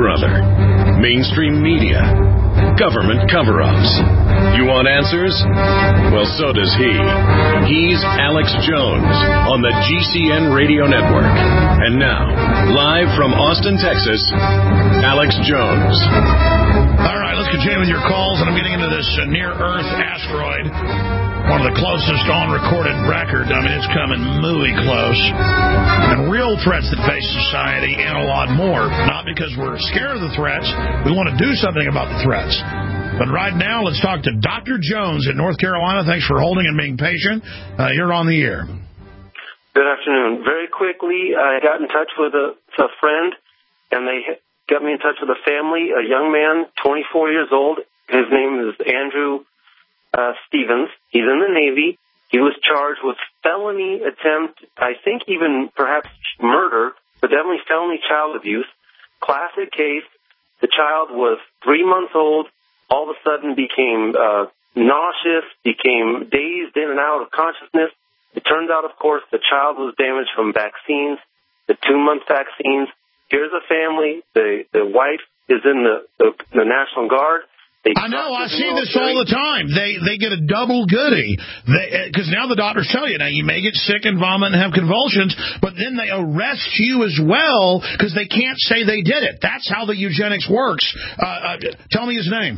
brother? Mainstream media? Government cover-ups? You want answers? Well, so does he. He's Alex Jones on the GCN Radio Network. And now, live from Austin, Texas, Alex Jones. All right, let's continue with your calls, and I'm getting into this near-Earth asteroid, one of the closest on-recorded record. I mean, it's coming muy close. And real threats that face society and a lot more. Not because we're scared of the threats. We want to do something about the threats. But right now, let's talk to Dr. Jones in North Carolina. Thanks for holding and being patient. You're on the air. Good afternoon. Very quickly, I got in touch with a friend, and they got me in touch with a family, a young man, 24 years old. His name is Andrew Stevens. He's in the Navy. He was charged with felony attempt, I think even perhaps murder, but definitely felony child abuse. Classic case. The child was 3 months old, all of a sudden became nauseous, became dazed in and out of consciousness. It turns out, of course, the child was damaged from vaccines, the 2-month vaccines. Here's a family. The wife is in the National Guard. I know. I see this all the time. They get a double goodie. Because now the doctors tell you, now you may get sick and vomit and have convulsions, but then they arrest you as well because they can't say they did it. That's how the eugenics works. Tell me his name.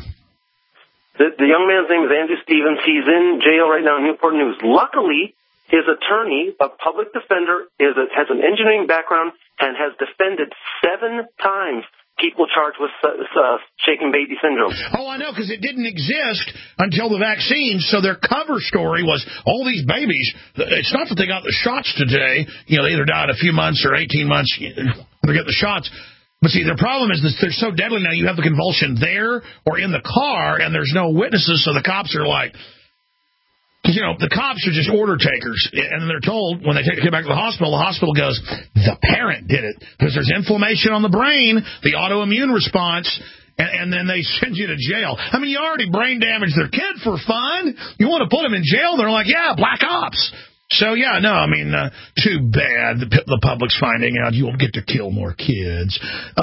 The young man's name is Andrew Stevens. He's in jail right now in Newport News. Luckily, his attorney, a public defender, has an engineering background and has defended 7 times people charged with shaken baby syndrome. Oh, I know, because it didn't exist until the vaccines, so their cover story was all these babies. It's not that they got the shots today. You know, they either died a few months or 18 months. They get the shots. But see, their problem is that they're so deadly now. You have the convulsion there or in the car, and there's no witnesses, so the cops are like, because, you know, the cops are just order takers, and they're told when they take the kid back to the hospital goes, the parent did it, because there's inflammation on the brain, the autoimmune response, and then they send you to jail. I mean, you already brain damaged their kid for fun. You want to put them in jail? They're like, yeah, black ops. So, yeah, no, I mean, too bad the public's finding out you'll get to kill more kids.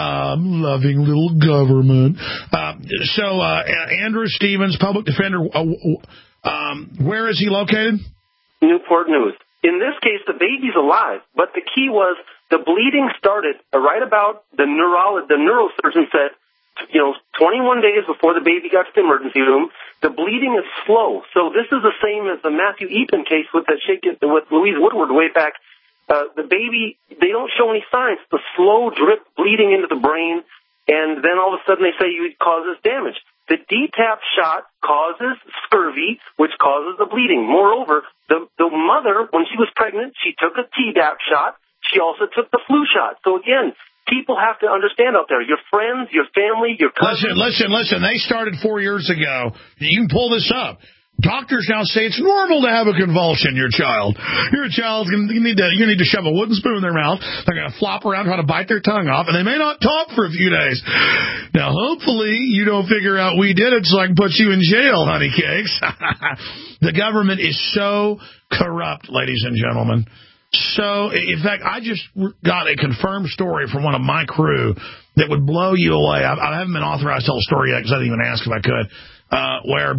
Loving little government. So, Andrew Stevens, public defender, where is he located? Newport News. In this case, the baby's alive, but the key was the bleeding started right about the neurosurgeon said, 21 days before the baby got to the emergency room. The bleeding is slow. So this is the same as the Matthew Eaton case with Louise Woodward way back. The baby, they don't show any signs. The slow drip bleeding into the brain, and then all of a sudden they say it causes damage. The DTaP shot causes scurvy, which causes the bleeding. Moreover, the mother, when she was pregnant, she took a Tdap shot. She also took the flu shot. So again, people have to understand out there, your friends, your family, your cousins. Listen. They started 4 years ago. You can pull this up. Doctors now say it's normal to have a convulsion, your child. Your child, you need to shove a wooden spoon in their mouth. They're going to flop around trying to bite their tongue off, and they may not talk for a few days. Now, hopefully, you don't figure out we did it so I can put you in jail, honey cakes. The government is so corrupt, ladies and gentlemen. So, in fact, I just got a confirmed story from one of my crew that would blow you away. I haven't been authorized to tell the story yet because I didn't even ask if I could, where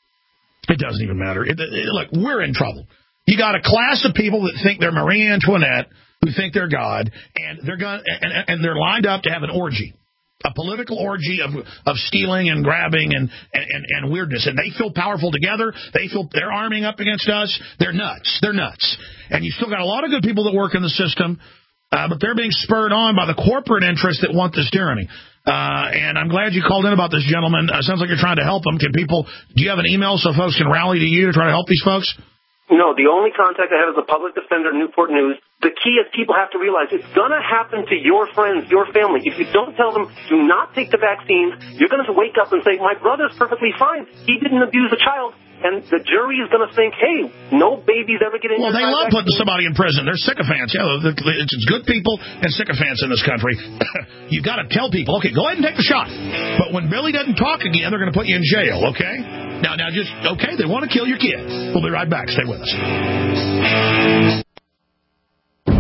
it doesn't even matter. Look, we're in trouble. You got a class of people that think they're Marie Antoinette, who think they're God, and they're lined up to have an orgy. A political orgy of stealing and grabbing and weirdness. And they feel powerful together. They feel they're arming up against us. They're nuts. And you still got a lot of good people that work in the system, but they're being spurred on by the corporate interests that want this tyranny. And I'm glad you called in about this, gentleman. Sounds like you're trying to help them. Do you have an email so folks can rally to you to try to help these folks? No, the only contact I have is a public defender in Newport News. The key is people have to realize it's going to happen to your friends, your family. If you don't tell them, do not take the vaccines, you're going to wake up and say, my brother's perfectly fine. He didn't abuse a child. And the jury is going to think, hey, no babies ever get in. Well, they love putting somebody in prison. They're sycophants. Yeah, it's good people and sycophants in this country. You've got to tell people, okay, go ahead and take the shot. But when Billy doesn't talk again, they're going to put you in jail, okay? Now, they want to kill your kid. We'll be right back. Stay with us.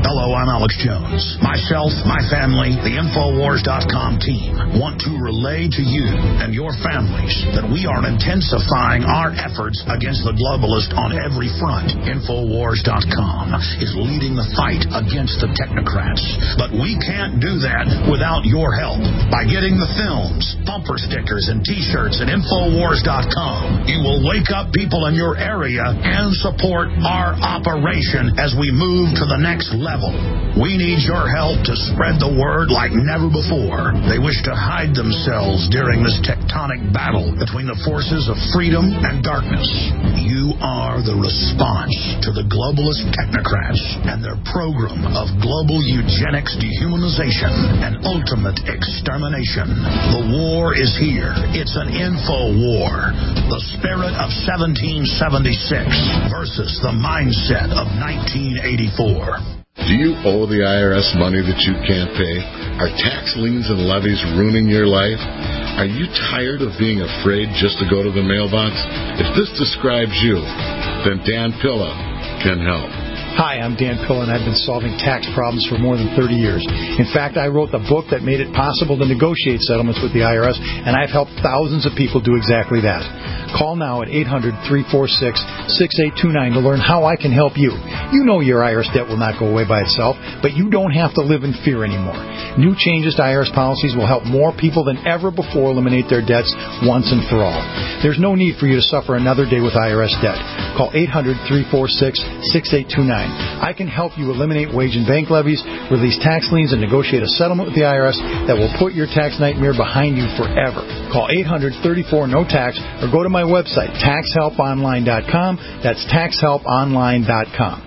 Hello, I'm Alex Jones. Myself, my family, the Infowars.com team want to relay to you and your families that we are intensifying our efforts against the globalist on every front. Infowars.com is leading the fight against the technocrats. But we can't do that without your help. By getting the films, bumper stickers, and T-shirts at Infowars.com, you will wake up people in your area and support our operation as we move to the next level. We need your help to spread the word like never before. They wish to hide themselves during this tectonic battle between the forces of freedom and darkness. You are the response to the globalist technocrats and their program of global eugenics, dehumanization, and ultimate extermination. The war is here. It's an info war. The spirit of 1776 versus the mindset of 1984. Do you owe the IRS money that you can't pay? Are tax liens and levies ruining your life? Are you tired of being afraid just to go to the mailbox? If this describes you, then Dan Pilla can help. Hi, I'm Dan Pilla, and I've been solving tax problems for more than 30 years. In fact, I wrote the book that made it possible to negotiate settlements with the IRS, and I've helped thousands of people do exactly that. Call now at 800-346-6829 to learn how I can help you. You know your IRS debt will not go away by itself, but you don't have to live in fear anymore. New changes to IRS policies will help more people than ever before eliminate their debts once and for all. There's no need for you to suffer another day with IRS debt. Call 800-346-6829. I can help you eliminate wage and bank levies, release tax liens, and negotiate a settlement with the IRS that will put your tax nightmare behind you forever. Call 800-34-NO-TAX or go to my website, TaxHelpOnline.com. That's TaxHelpOnline.com.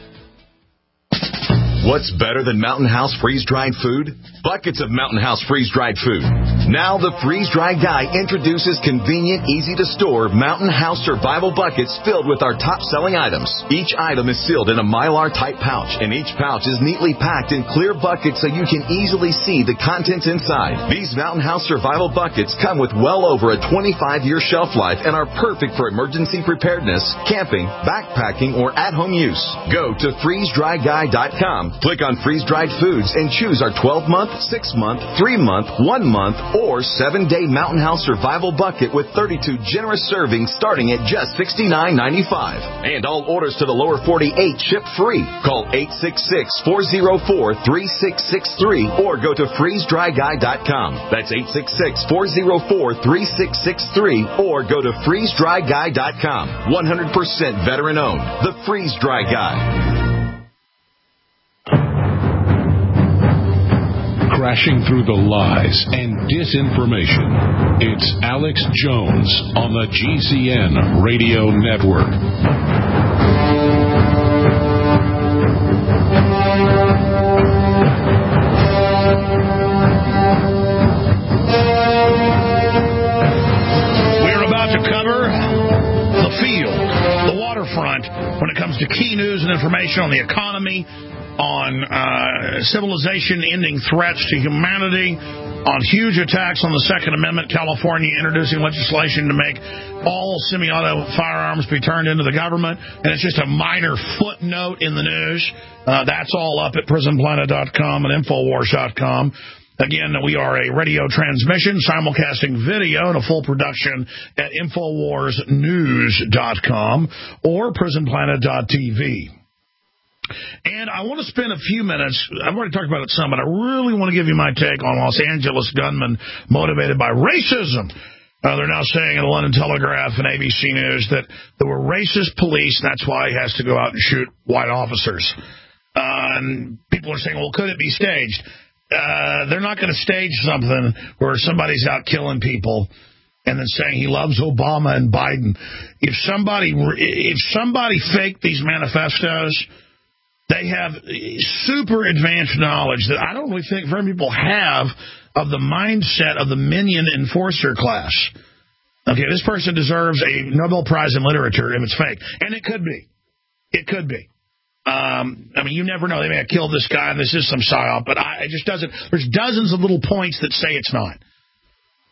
What's better than Mountain House freeze-dried food? Buckets of Mountain House freeze-dried food. Now the freeze-dried guy introduces convenient, easy-to-store Mountain House survival buckets filled with our top-selling items. Each item is sealed in a Mylar-type pouch, and each pouch is neatly packed in clear buckets so you can easily see the contents inside. These Mountain House survival buckets come with well over a 25-year shelf life and are perfect for emergency preparedness, camping, backpacking, or at-home use. Go to freezedryguy.com. Click on freeze-dried foods and choose our 12-month, 6-month, 3-month, 1-month, or 7-day Mountain House survival bucket with 32 generous servings starting at just $69.95. And all orders to the lower 48 ship free. Call 866-404-3663 or go to freezedryguy.com. That's 866-404-3663 or go to freezedryguy.com. 100% veteran owned. The Freeze Dry Guy. Crashing through the lies and disinformation. It's Alex Jones on the GCN Radio Network. We're about to cover the field, the waterfront, when it comes to key news and information on the economy, on civilization-ending threats to humanity, on huge attacks on the Second Amendment, California introducing legislation to make all semi-auto firearms be turned into the government, and it's just a minor footnote in the news. That's all up at prisonplanet.com and Infowars.com. Again, we are a radio transmission, simulcasting video and a full production at InfoWarsNews.com or prisonplanet.tv. And I want to spend a few minutes, I've already talked about it some, but I really want to give you my take on Los Angeles gunmen motivated by racism. They're now saying in the London Telegraph and ABC News that there were racist police, and that's why he has to go out and shoot white officers. And people are saying, well, could it be staged? They're not going to stage something where somebody's out killing people and then saying he loves Obama and Biden. If somebody faked these manifestos, they have super advanced knowledge that I don't really think very many people have of the mindset of the minion enforcer class. Okay, this person deserves a Nobel Prize in Literature if it's fake. And it could be. It could be. I mean, you never know. They may have killed this guy and this is some psyop, but it just doesn't. There's dozens of little points that say it's not.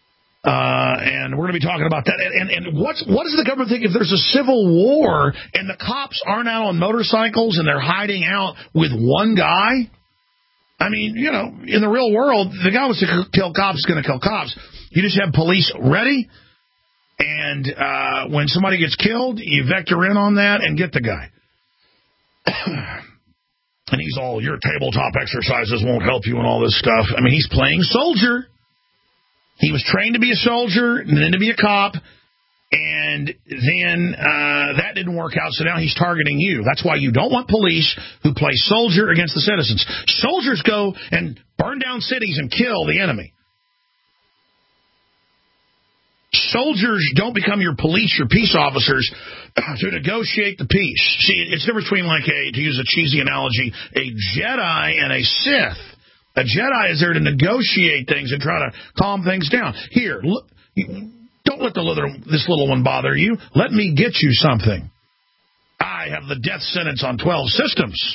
And we're going to be talking about that. And what does the government think if there's a civil war and the cops aren't out on motorcycles and they're hiding out with one guy? I mean, you know, in the real world, the guy who wants to kill cops is going to kill cops. You just have police ready, and when somebody gets killed, you vector in on that and get the guy. And he's all, your tabletop exercises won't help you and all this stuff. I mean, he's playing soldier. He was trained to be a soldier and then to be a cop, and then that didn't work out, so now he's targeting you. That's why you don't want police who play soldier against the citizens. Soldiers go and burn down cities and kill the enemy. Soldiers don't become your police, your peace officers, to negotiate the peace. See, it's different between, like, to use a cheesy analogy, a Jedi and a Sith. A Jedi is there to negotiate things and try to calm things down. Here, look, don't let this little one bother you. Let me get you something. I have the death sentence on 12 systems.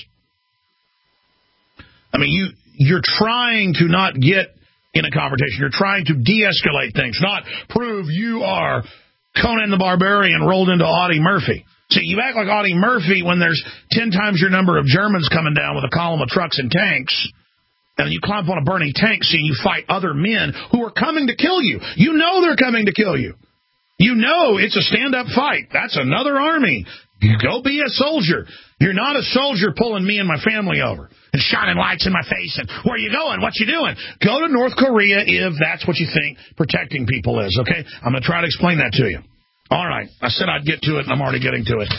I mean, you're trying to not get in a confrontation. You're trying to de-escalate things, not prove you are Conan the Barbarian rolled into Audie Murphy. See, you act like Audie Murphy when there's 10 times your number of Germans coming down with a column of trucks and tanks. And you climb up on a burning tank, and you fight other men who are coming to kill you. You know they're coming to kill you. You know it's a stand-up fight. That's another army. You go be a soldier. You're not a soldier pulling me and my family over and shining lights in my face and, where are you going? What you doing? Go to North Korea if that's what you think protecting people is, okay? I'm going to try to explain that to you. All right. I said I'd get to it, and I'm already getting to it.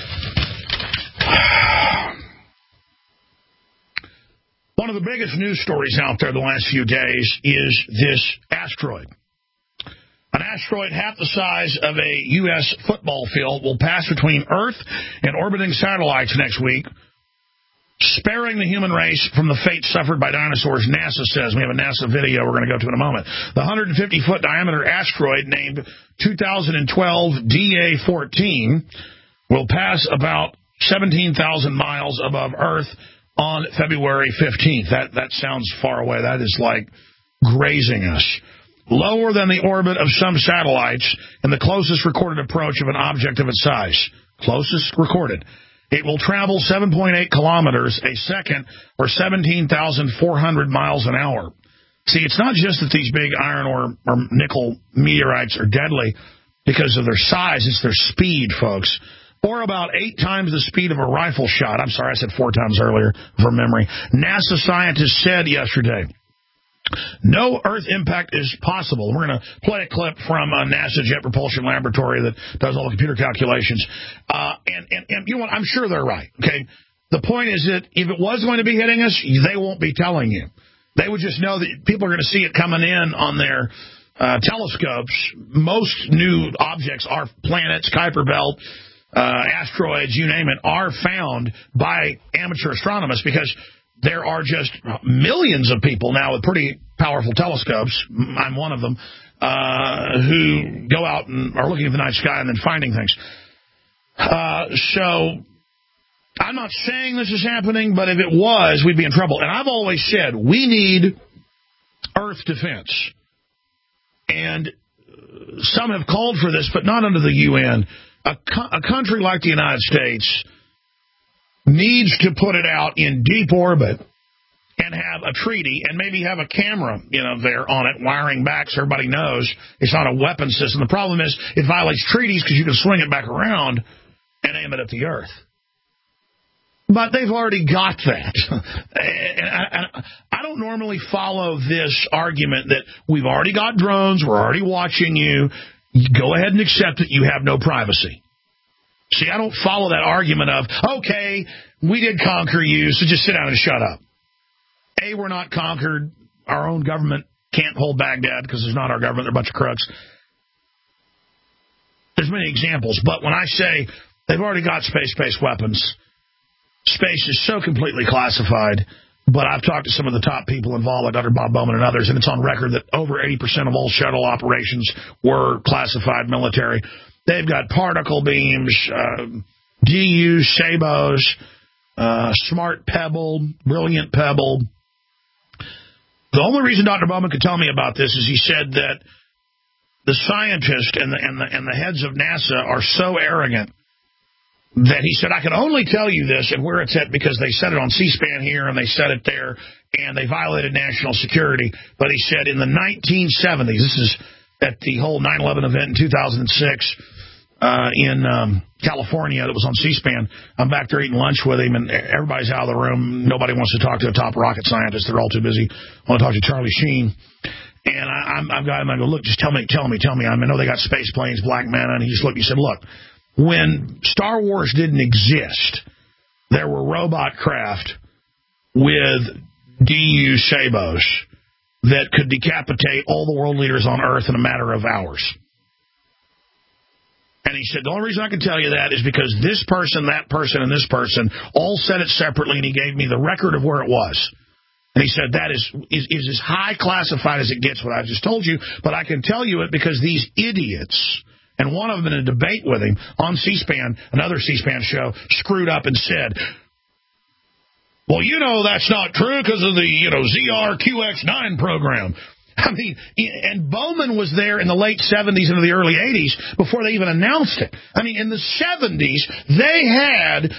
One of the biggest news stories out there the last few days is this asteroid. An asteroid half the size of a U.S. football field will pass between Earth and orbiting satellites next week, sparing the human race from the fate suffered by dinosaurs, NASA says. We have a NASA video we're going to go to in a moment. The 150-foot diameter asteroid named 2012 DA-14 will pass about 17,000 miles above Earth on February 15th. That sounds far away. That is like grazing us. Lower than the orbit of some satellites and the closest recorded approach of an object of its size. Closest recorded. It will travel 7.8 kilometers a second or 17,400 miles an hour. See, it's not just that these big iron or nickel meteorites are deadly because of their size. It's their speed, folks. Or about 8 times the speed of a rifle shot. I'm sorry, I said 4 times earlier from memory. NASA scientists said yesterday, no Earth impact is possible. We're going to play a clip from a NASA Jet Propulsion Laboratory that does all the computer calculations. And you know what? I'm sure they're right. Okay. The point is that if it was going to be hitting us, they won't be telling you. They would just know that people are going to see it coming in on their telescopes. Most new objects are planets, Kuiper Belt, asteroids, you name it, are found by amateur astronomers because there are just millions of people now with pretty powerful telescopes. I'm one of them, who go out and are looking at the night sky and then finding things. So I'm not saying this is happening, but if it was, we'd be in trouble. And I've always said we need Earth defense. And some have called for this, but not under the UN. A country like the United States needs to put it out in deep orbit and have a treaty and maybe have a camera, there on it, wiring back so everybody knows it's not a weapon system. The problem is it violates treaties because you can swing it back around and aim it at the Earth. But they've already got that. And I don't normally follow this argument that we've already got drones, we're already watching you. Go ahead and accept that you have no privacy. See, I don't follow that argument of, okay, we did conquer you, so just sit down and shut up. A, we're not conquered. Our own government can't hold Baghdad because it's not our government. They're a bunch of crooks. There's many examples, but when I say they've already got space-based weapons, space is so completely classified, but I've talked to some of the top people involved, like Dr. Bob Bowman and others, and it's on record that over 80% of all shuttle operations were classified military. They've got particle beams, DU, Sabos, Smart Pebble, Brilliant Pebble. The only reason Dr. Bowman could tell me about this is he said that the scientists and the heads of NASA are so arrogant that he said, I can only tell you this and where it's at because they said it on C-SPAN here and they said it there and they violated national security. But he said in the 1970s, this is at the whole 9/11 event in 2006 in California, that was on C-SPAN. I'm back there eating lunch with him, and everybody's out of the room. Nobody wants to talk to a top rocket scientist. They're all too busy. I want to talk to Charlie Sheen. And I go, look, just tell me. I know they got space planes, Black Manta. And he just looked. He said, look, when Star Wars didn't exist, there were robot craft with DU Sabos that could decapitate all the world leaders on Earth in a matter of hours. And he said, the only reason I can tell you that is because this person, that person, and this person all said it separately, and he gave me the record of where it was. And he said, that is as high classified as it gets, what I just told you, but I can tell you it because these idiots, and one of them in a debate with him on C-SPAN, another C-SPAN show, screwed up and said, well, that's not true because of the ZRQX9 program. I mean, and Bowman was there in the late 70s into the early 80s before they even announced it. I mean, in the 70s, they had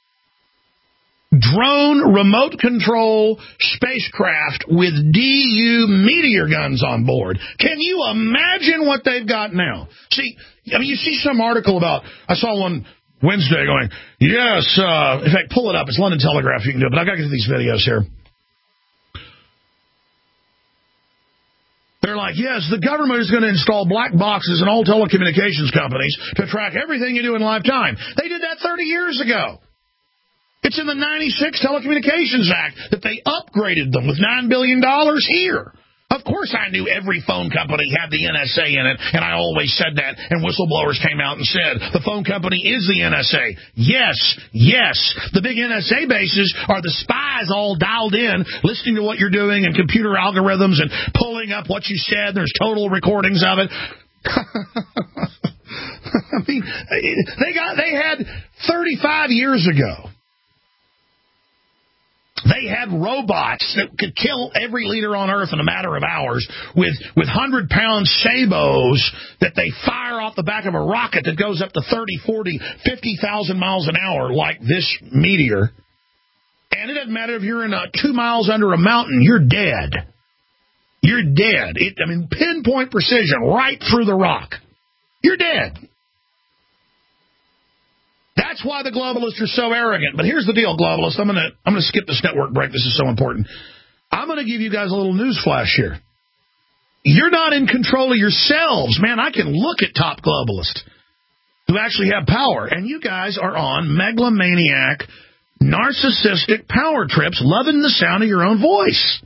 drone remote control spacecraft with DU meteor guns on board. Can you imagine what they've got now? See, I mean, you see some article about, I saw one Wednesday going, yes, in fact, pull it up. It's London Telegraph. You can do it, but I've got to get to these videos here. They're like, yes, the government is going to install black boxes in all telecommunications companies to track everything you do in lifetime. They did that 30 years ago. It's in the 96 Telecommunications Act that they upgraded them with $9 billion here. Of course I knew every phone company had the NSA in it, and I always said that, and whistleblowers came out and said, the phone company is the NSA. Yes, the big NSA bases are the spies all dialed in, listening to what you're doing and computer algorithms and pulling up what you said. There's total recordings of it. I mean, they had 35 years ago. They had robots that could kill every leader on Earth in a matter of hours with 100-pound sabos that they fire off the back of a rocket that goes up to 30, 40, 50,000 miles an hour like this meteor. And it doesn't matter if you're in 2 miles under a mountain, you're dead. You're dead. Pinpoint precision right through the rock. You're dead. That's why the globalists are so arrogant. But here's the deal, globalists. I'm gonna skip this network break. This is so important. I'm going to give you guys a little news flash here. You're not in control of yourselves. Man, I can look at top globalists who actually have power. And you guys are on megalomaniac, narcissistic power trips, loving the sound of your own voice.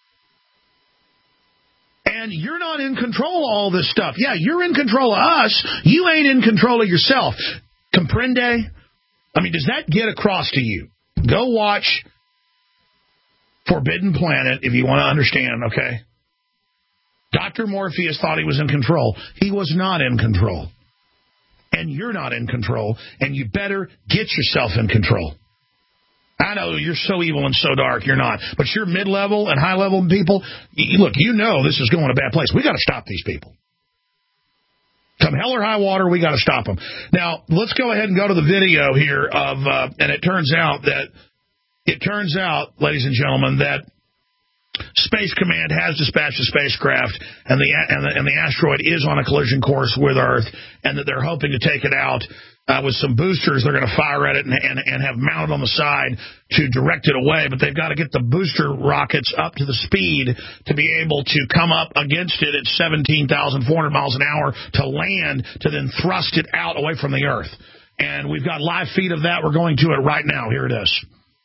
And you're not in control of all this stuff. Yeah, you're in control of us. You ain't in control of yourself. Comprende? I mean, does that get across to you? Go watch Forbidden Planet if you want to understand, okay? Dr. Morpheus thought he was in control. He was not in control. And you're not in control, and you better get yourself in control. I know you're so evil and so dark, you're not. But you're mid-level and high-level people, look, you know this is going a bad place. We got to stop these people. Come hell or high water, we got to stop them. Now, let's go ahead and go to the video here of, and it turns out, ladies and gentlemen, that Space Command has dispatched a spacecraft, and the asteroid is on a collision course with Earth, and that they're hoping to take it out with some boosters. They're going to fire at it and have mounted on the side to direct it away, but they've got to get the booster rockets up to the speed to be able to come up against it at 17,400 miles an hour to land, to then thrust it out away from the Earth. And we've got live feed of that. We're going to it right now. Here it is.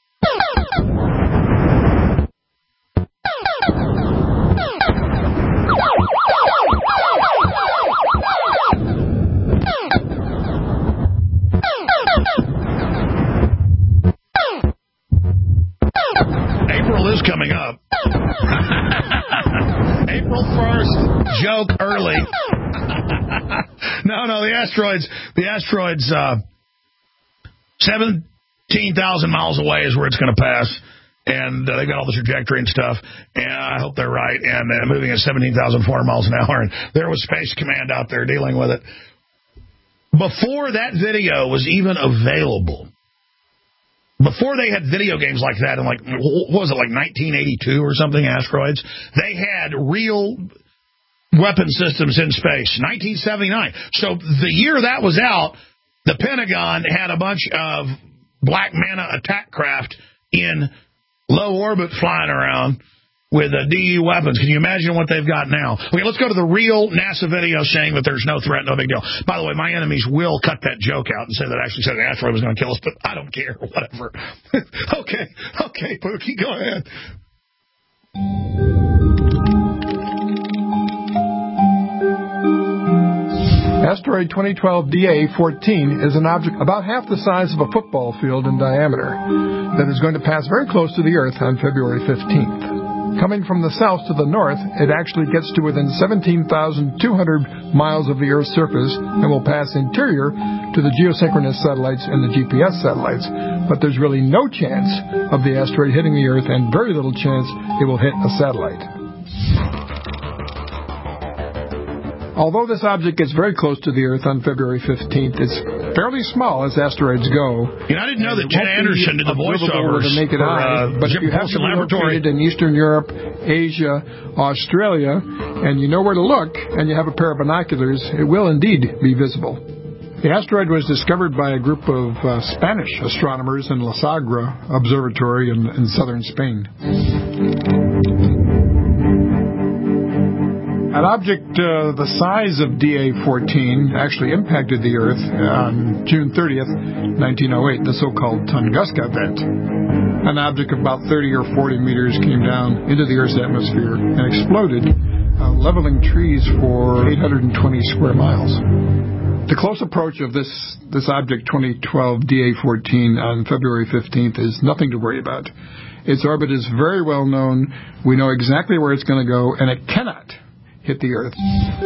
April is coming up. April 1st, joke early. No, the asteroid's 17,000 miles away is where it's going to pass. and they got all the trajectory and stuff, and I hope they're right, and moving at 17,400 miles an hour, and there was Space Command out there dealing with it. Before that video was even available, before they had video games like that in, like, what was it, like 1982 or something, Asteroids, they had real weapon systems in space, 1979. So the year that was out, the Pentagon had a bunch of Black Manta attack craft in low orbit flying around with DU weapons. Can you imagine what they've got now? Okay, let's go to the real NASA video saying that there's no threat, no big deal. By the way, my enemies will cut that joke out and say that I actually said an asteroid was going to kill us, but I don't care, whatever. Okay, Pookie, go ahead. Asteroid 2012 DA-14 is an object about half the size of a football field in diameter that is going to pass very close to the Earth on February 15th. Coming from the south to the north, it actually gets to within 17,200 miles of the Earth's surface and will pass interior to the geosynchronous satellites and the GPS satellites. But there's really no chance of the asteroid hitting the Earth and very little chance it will hit a satellite. Although this object gets very close to the Earth on February 15th, it's fairly small as asteroids go. You know, I didn't know that Jen Anderson did the voiceovers with the naked eye, but if you have to be located in Eastern Europe, Asia, Australia, and you know where to look, and you have a pair of binoculars, it will indeed be visible. The asteroid was discovered by a group of Spanish astronomers in La Sagra Observatory in southern Spain. An object the size of DA-14 actually impacted the Earth on June 30th, 1908, the so-called Tunguska event. An object of about 30 or 40 meters came down into the Earth's atmosphere and exploded, leveling trees for 820 square miles. The close approach of this object 2012 DA-14 on February 15th is nothing to worry about. Its orbit is very well known. We know exactly where it's going to go, and it cannot hit the Earth.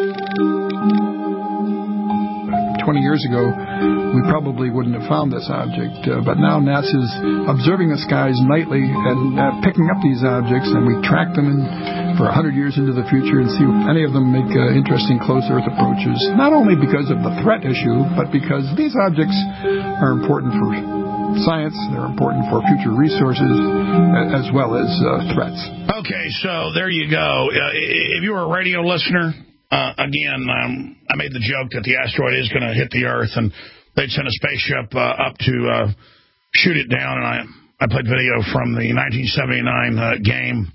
20 years ago, we probably wouldn't have found this object, but now NASA's observing the skies nightly and picking up these objects, and we track them for 100 years into the future and see if any of them make interesting close Earth approaches, not only because of the threat issue, but because these objects are important for science, they're important for future resources, as well as threats. Okay, so there you go. If you were a radio listener, again, I made the joke that the asteroid is going to hit the Earth, and they'd send a spaceship up to shoot it down, and I played video from the 1979 game.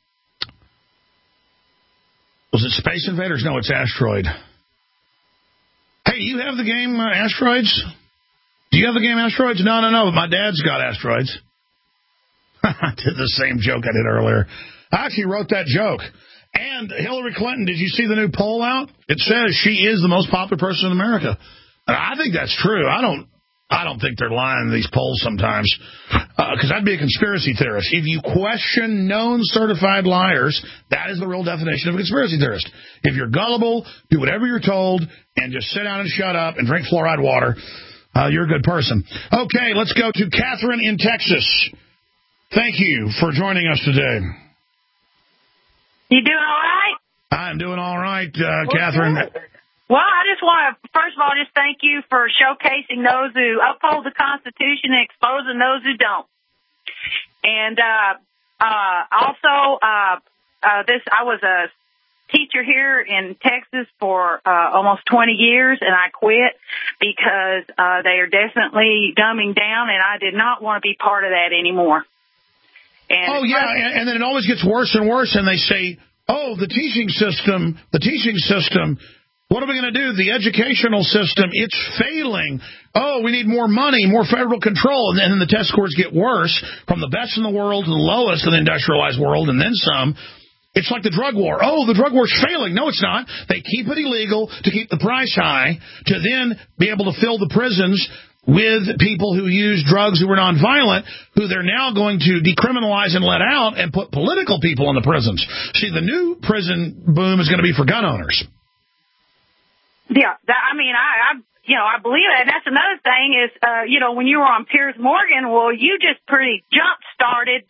Was it Space Invaders? No, it's Asteroid. Hey, you have the game Asteroids? Do you have the game Asteroids? No, but my dad's got Asteroids. I did the same joke I did earlier. I actually wrote that joke. And Hillary Clinton, did you see the new poll out? It says she is the most popular person in America. And I think that's true. I don't think they're lying in these polls sometimes, because I'd be a conspiracy theorist. If you question known certified liars, that is the real definition of a conspiracy theorist. If you're gullible, do whatever you're told, and just sit down and shut up and drink fluoride water, you're a good person. Okay, let's go to Catherine in Texas. Thank you for joining us today. You doing all right? I'm doing all right, Catherine. Good. Well, I just want to, first of all, just thank you for showcasing those who uphold the Constitution and exposing those who don't. And also, I was a teacher here in Texas for almost 20 years, and I quit because they are definitely dumbing down, and I did not want to be part of that anymore. And and then it always gets worse and worse, and they say, the teaching system, what are we going to do? The educational system, it's failing. We need more money, more federal control. And then the test scores get worse from the best in the world to the lowest in the industrialized world, and then some. It's like the drug war. The drug war's failing. No, it's not. They keep it illegal to keep the price high, to then be able to fill the prisons with people who use drugs who are nonviolent, who they're now going to decriminalize and let out and put political people in the prisons. See, the new prison boom is going to be for gun owners. Yeah, I believe it. And that's another thing is, when you were on Piers Morgan, well, you just pretty jump-started that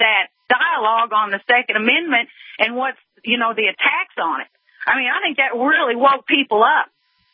dialogue on the Second Amendment and what's, the attacks on it. I mean, I think that really woke people up.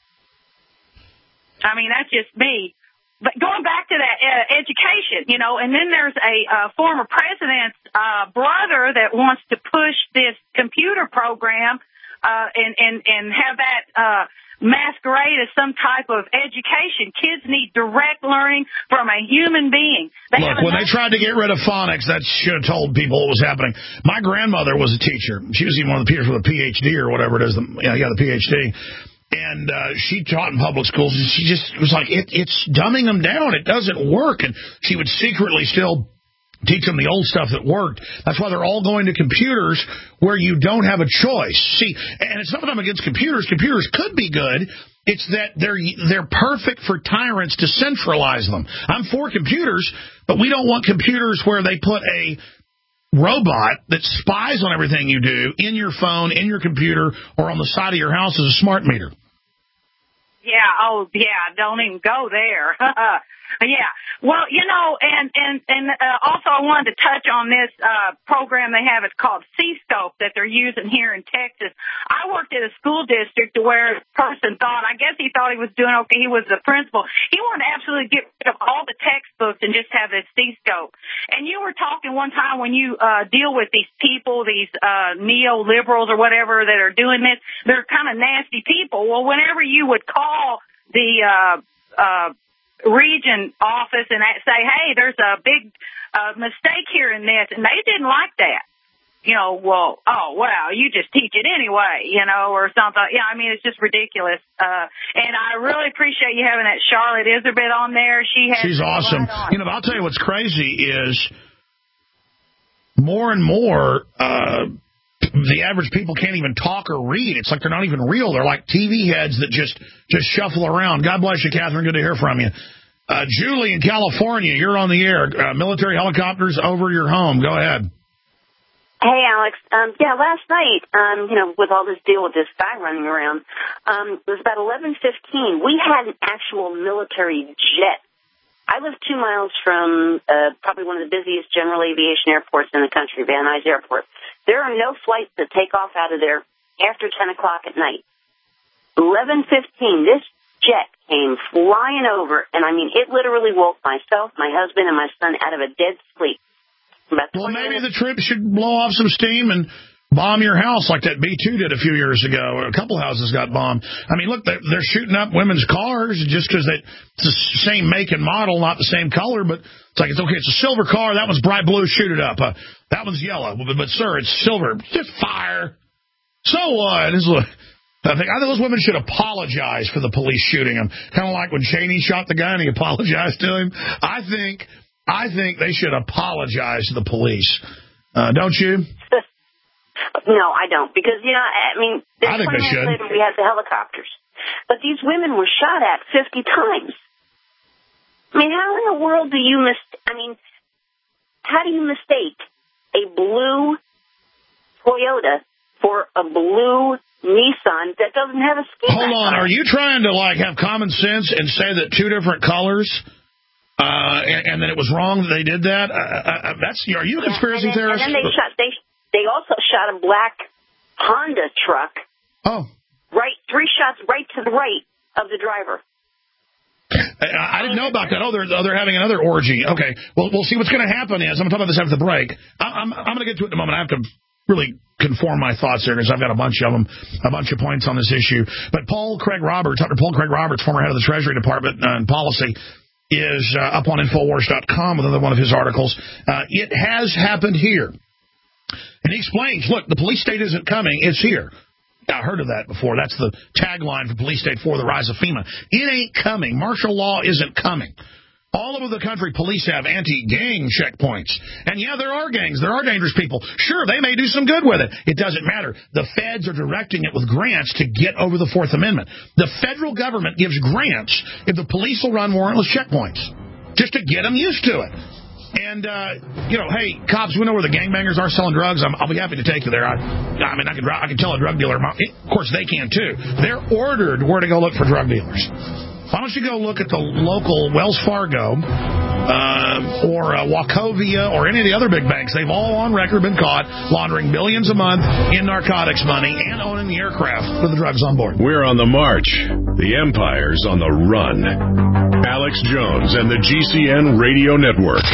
I mean, that's just me. But going back to that education, and then there's a former president's brother that wants to push this computer program and have that masquerade as some type of education. Kids need direct learning from a human being. Look, when they tried to get rid of phonics, that should have told people what was happening. My grandmother was a teacher. She was even one of the peers with a PhD or whatever it is. The PhD. And she taught in public schools, and she just was like, it's dumbing them down. It doesn't work. And she would secretly still teach them the old stuff that worked. That's why they're all going to computers where you don't have a choice. See, and it's not that I'm against computers. Computers could be good. It's that they're perfect for tyrants to centralize them. I'm for computers, but we don't want computers where they put a robot that spies on everything you do in your phone, in your computer, or on the side of your house as a smart meter. Yeah, don't even go there. Yeah. Well, and also I wanted to touch on this program they have. It's called C-Scope that they're using here in Texas. I worked at a school district where a person I guess he thought he was doing okay. He was the principal. He wanted to absolutely get rid of all the textbooks and just have this C-Scope. And you were talking one time when you deal with these people, these neoliberals or whatever that are doing this, they're kind of nasty people. Well, whenever you would call the region office and say, hey, there's a big mistake here in this, and they didn't like that. You just teach it anyway, or something. Yeah, I mean, it's just ridiculous. And I really appreciate you having that Charlotte Iserbit on there. She's awesome. But I'll tell you what's crazy is more and more the average people can't even talk or read. It's like they're not even real. They're like TV heads that just shuffle around. God bless you, Catherine. Good to hear from you. Julie in California, you're on the air. Military helicopters over your home. Go ahead. Hey, Alex. Last night, with all this deal with this guy running around, it was about 11:15. We had an actual military jet. I live 2 miles from probably one of the busiest general aviation airports in the country, Van Nuys Airport. There are no flights that take off out of there after 10 o'clock at night. 11:15, this jet came flying over, and I mean, it literally woke myself, my husband, and my son out of a dead sleep. Well, maybe the troops should blow off some steam and bomb your house like that B-2 did a few years ago. A couple houses got bombed. I mean, look, they're shooting up women's cars just because it's the same make and model, not the same color, but it's like, it's okay, it's a silver car. That one's bright blue, shoot it up. That one's yellow. But sir, it's silver. Just fire. So what? I think those women should apologize for the police shooting them. Kind of like when Cheney shot the guy and he apologized to him. I think they should apologize to the police. Don't you? No, I don't. Because, I think they should. Later we had the helicopters. But these women were shot at 50 times. I mean, how in the world do you how do you mistake a blue Toyota for a blue Nissan that doesn't have a ski? Hold on. Are you trying to, have common sense and say that two different colors... and then it was wrong that they did that? Are you a conspiracy theorist? And then they also shot a black Honda truck. Oh. Right, 3 shots right to the right of the driver. I didn't know about that. Oh, they're having another orgy. Okay. Well, we'll see what's going to happen is, I'm going to talk about this after the break. I'm going to get to it in a moment. I have to really conform my thoughts there because I've got a bunch of them, a bunch of points on this issue. But Dr. Paul Craig Roberts, former head of the Treasury Department and policy, is up on Infowars.com with another one of his articles. It has happened here. And he explains, look, the police state isn't coming, it's here. I heard of that before. That's the tagline for Police State 4, the rise of FEMA. It ain't coming. Martial law isn't coming. All over the country, police have anti-gang checkpoints. And, yeah, there are gangs. There are dangerous people. Sure, they may do some good with it. It doesn't matter. The feds are directing it with grants to get over the Fourth Amendment. The federal government gives grants if the police will run warrantless checkpoints, just to get them used to it. And, hey, cops, we know where the gangbangers are selling drugs. I'll be happy to take you there. I can tell a drug dealer. Of course, they can, too. They're ordered where to go look for drug dealers. Why don't you go look at the local Wells Fargo or Wachovia or any of the other big banks. They've all on record been caught laundering billions a month in narcotics money and owning the aircraft with the drugs on board. We're on the march. The empire's on the run. Alex Jones and the GCN Radio Network.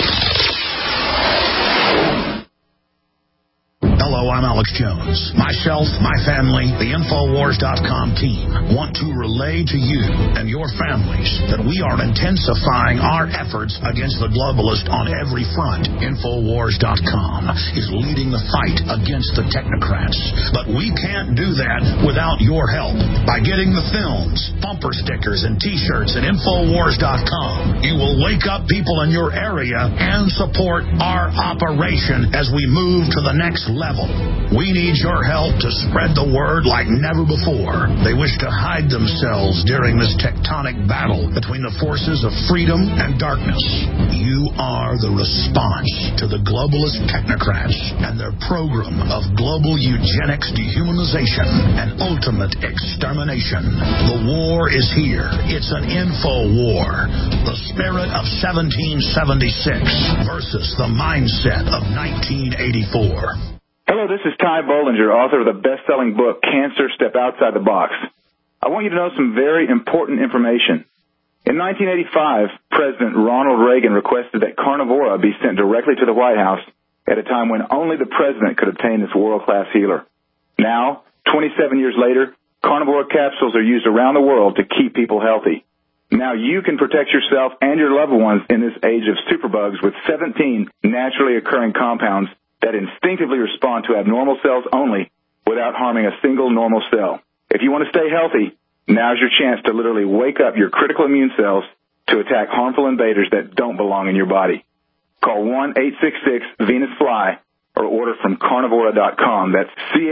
Hello, I'm Alex Jones. Myself, my family, the Infowars.com team want to relay to you and your families that we are intensifying our efforts against the globalist on every front. Infowars.com is leading the fight against the technocrats. But we can't do that without your help. By getting the films, bumper stickers, and T-shirts at Infowars.com, you will wake up people in your area and support our operation as we move to the next level. We need your help to spread the word like never before. They wish to hide themselves during this tectonic battle between the forces of freedom and darkness. You are the response to the globalist technocrats and their program of global eugenics, dehumanization, and ultimate extermination. The war is here. It's an info war. The spirit of 1776 versus the mindset of 1984. Hello, this is Ty Bollinger, author of the best-selling book, Cancer, Step Outside the Box. I want you to know some very important information. In 1985, President Ronald Reagan requested that Carnivora be sent directly to the White House at a time when only the president could obtain this world-class healer. Now, 27 years later, Carnivora capsules are used around the world to keep people healthy. Now you can protect yourself and your loved ones in this age of superbugs with 17 naturally occurring compounds that instinctively respond to abnormal cells only without harming a single normal cell. If you want to stay healthy, now's your chance to literally wake up your critical immune cells to attack harmful invaders that don't belong in your body. Call 1-866-VENUS-FLY or order from Carnivora.com. That's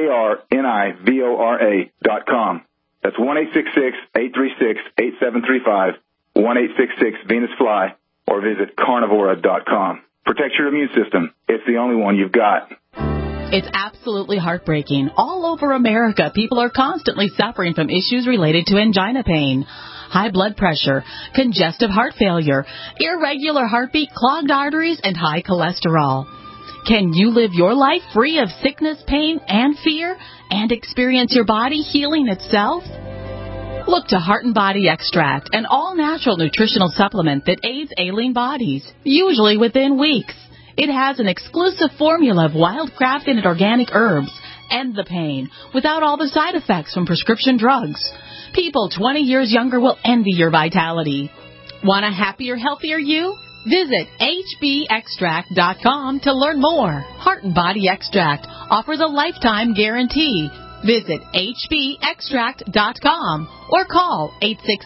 Carnivora.com. That's 1-866-836-8735, 1-866-VENUS-FLY, or visit Carnivora.com. Protect your immune system. It's the only one you've got. It's absolutely heartbreaking. All over America, people are constantly suffering from issues related to angina pain, high blood pressure, congestive heart failure, irregular heartbeat, clogged arteries, and high cholesterol. Can you live your life free of sickness, pain, and fear, and experience your body healing itself? Look to Heart and Body Extract, an all-natural nutritional supplement that aids ailing bodies, usually within weeks. It has an exclusive formula of wild-crafted and organic herbs and the pain without all the side effects from prescription drugs. People 20 years younger will envy your vitality. Want a happier, healthier you? Visit hbextract.com to learn more. Heart and Body Extract offers a lifetime guarantee. Visit hbextract.com or call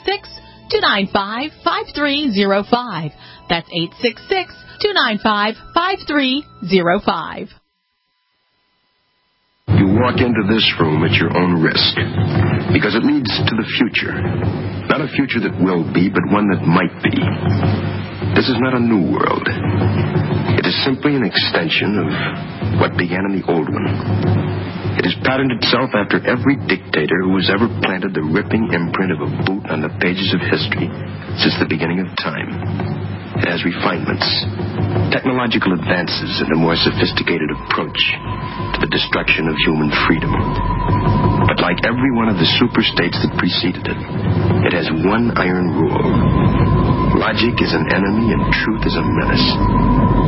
866-295-5305. That's 866-295-5305. You walk into this room at your own risk, because it leads to the future. Not a future that will be, but one that might be. This is not a new world. It is simply an extension of what began in the old one. It has patterned itself after every dictator who has ever planted the ripping imprint of a boot on the pages of history since the beginning of time. It has refinements, technological advances, and a more sophisticated approach to the destruction of human freedom. But like every one of the superstates that preceded it, it has one iron rule. Logic is an enemy and truth is a menace.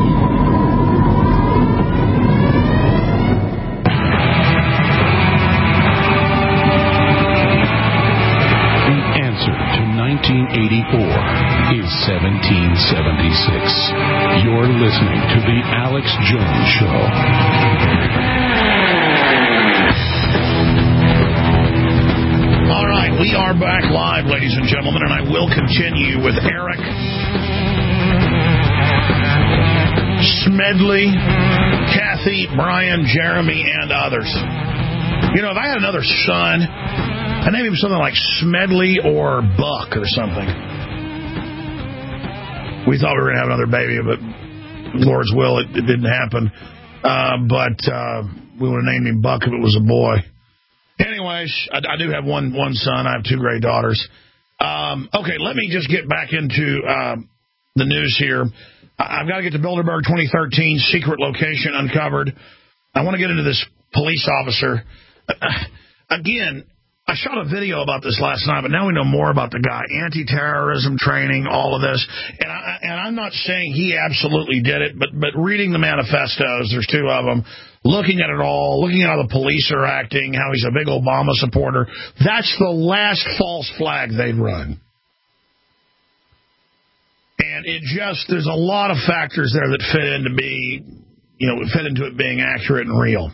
The answer to 1984 is 1776. You're listening to The Alex Jones Show. All right, we are back live, ladies and gentlemen, and I will continue with Eric Smedley, Kathy, Brian, Jeremy, and others. You know, if I had another son, I'd name him something like Smedley or Buck or something. We thought we were going to have another baby, but Lord's will, it didn't happen. But we would have named him Buck if it was a boy. Anyways, I do have one son. I have two great daughters. Okay, let me just get back into the news here. I've got to get to Bilderberg 2013, secret location uncovered. I want to get into this police officer. Again, I shot a video about this last night, but now we know more about the guy. Anti-terrorism training, all of this. And I'm not saying he absolutely did it, but reading the manifestos, there's two of them, looking at it all, looking at how the police are acting, how he's a big Obama supporter, that's the last false flag they'd run. And it just, there's a lot of factors there that fit into it being accurate and real.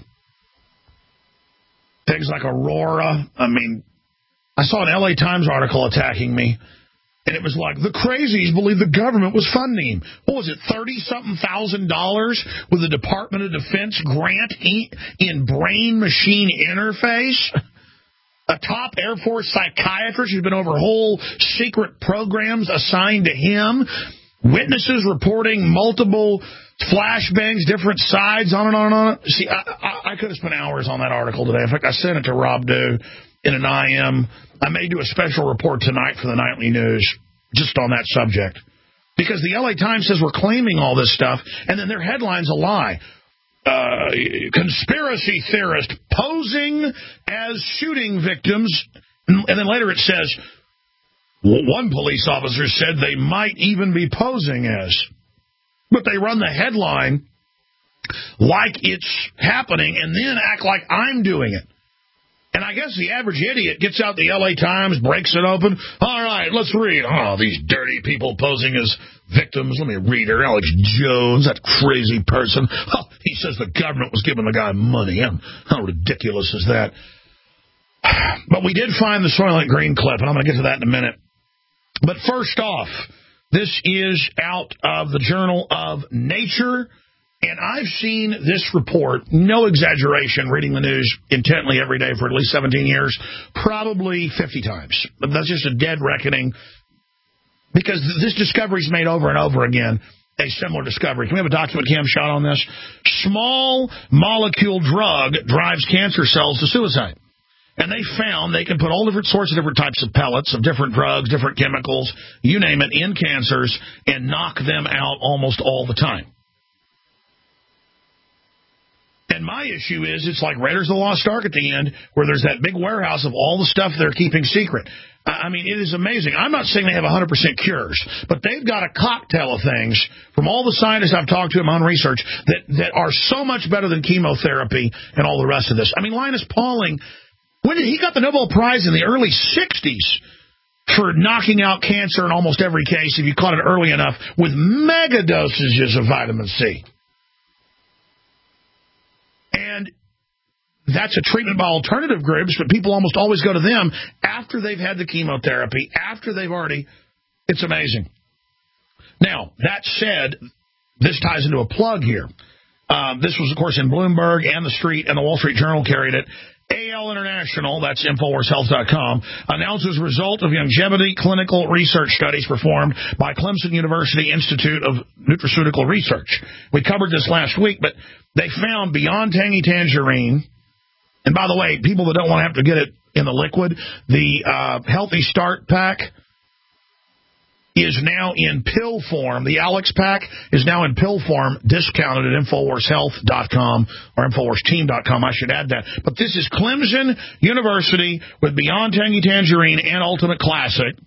Things like Aurora. I mean, I saw an LA Times article attacking me, and it was like, the crazies believe the government was funding him. What was it, $30-something thousand with the Department of Defense grant in brain-machine interface? A top Air Force psychiatrist who's been over whole secret programs assigned to him. Witnesses reporting multiple flashbangs, different sides, on and on and on. See, I could have spent hours on that article today. In fact, I sent it to Rob Dew in an IM. I may do a special report tonight for the Nightly News just on that subject. Because the LA Times says we're claiming all this stuff, and then their headline's a lie. Conspiracy theorist posing as shooting victims, and then later it says, one police officer said they might even be posing as. But they run the headline like it's happening and then act like I'm doing it. And I guess the average idiot gets out the LA Times, breaks it open. All right, let's read. Oh, these dirty people posing as victims. Let me read her. Alex Jones, that crazy person. Oh, he says the government was giving the guy money. How ridiculous is that? But we did find the Soylent Green clip, and I'm going to get to that in a minute. But first off, this is out of the Journal of Nature, and I've seen this report, no exaggeration, reading the news intently every day for at least 17 years, probably 50 times. But that's just a dead reckoning, because this discovery's made over and over again, a similar discovery. Can we have a document cam shot on this? Small molecule drug drives cancer cells to suicide. And they found they can put all different sorts of different types of pellets of different drugs, different chemicals, you name it, in cancers and knock them out almost all the time. And my issue is it's like Raiders of the Lost Ark at the end, where there's that big warehouse of all the stuff they're keeping secret. I mean, it is amazing. I'm not saying they have 100% cures, but they've got a cocktail of things from all the scientists I've talked to in my own research that are so much better than chemotherapy and all the rest of this. I mean, Linus Pauling, he got the Nobel Prize in the early 60s for knocking out cancer in almost every case, if you caught it early enough, with mega dosages of vitamin C. And that's a treatment by alternative groups, but people almost always go to them after they've had the chemotherapy, after they've already... It's amazing. Now, that said, this ties into a plug here. This was, of course, in Bloomberg and The Street, and the Wall Street Journal carried it. AL International, that's InfoWarsHealth.com, announces result of longevity clinical research studies performed by Clemson University Institute of Nutraceutical Research. We covered this last week, but they found beyond Tangy Tangerine, and by the way, people that don't want to have to get it in the liquid, the Healthy Start Pack is now in pill form. The Alex Pack is now in pill form, discounted at InfoWarsHealth.com or InfoWarsTeam.com. I should add that. But this is Clemson University with Beyond Tangy Tangerine and Ultimate Classic,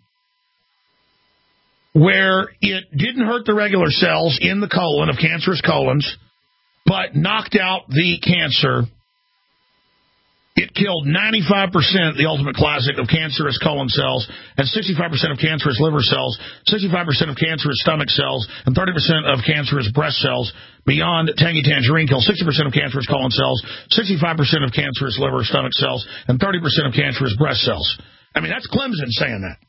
where it didn't hurt the regular cells in the colon of cancerous colons, but knocked out the cancer. It killed 95%, the Ultimate Classic, of cancerous colon cells, and 65% of cancerous liver cells, 65% of cancerous stomach cells, and 30% of cancerous breast cells. Beyond Tangy Tangerine killed 60% of cancerous colon cells, 65% of cancerous liver, stomach cells, and 30% of cancerous breast cells. I mean, that's Clemson saying that.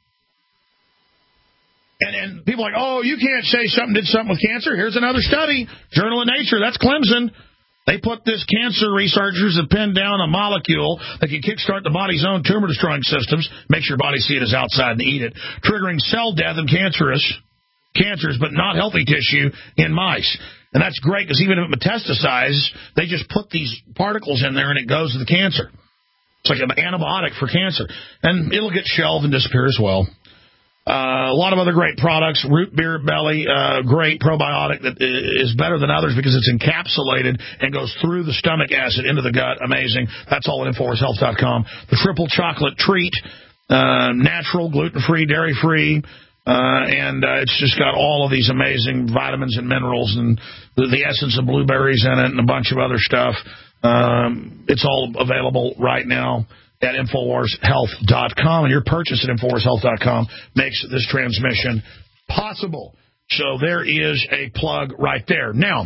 And people are like, oh, you can't say something did something with cancer. Here's another study, Journal of Nature. That's Clemson. They put this cancer researchers have pinned down a molecule that can kickstart the body's own tumor-destroying systems, makes your body see it as outside and eat it, triggering cell death in cancers, but not healthy tissue in mice. And that's great, because even if it metastasizes, they just put these particles in there and it goes to the cancer. It's like an antibiotic for cancer. And it'll get shelved and disappear as well. A lot of other great products. Root Beer Belly, great probiotic that is better than others because it's encapsulated and goes through the stomach acid into the gut. Amazing. That's all at InfoWarsHealth.com. The Triple Chocolate Treat, natural, gluten-free, dairy-free, and it's just got all of these amazing vitamins and minerals and the essence of blueberries in it and a bunch of other stuff. It's all available right now at InfoWarsHealth.com, and your purchase at InfoWarsHealth.com makes this transmission possible. So there is a plug right there. Now,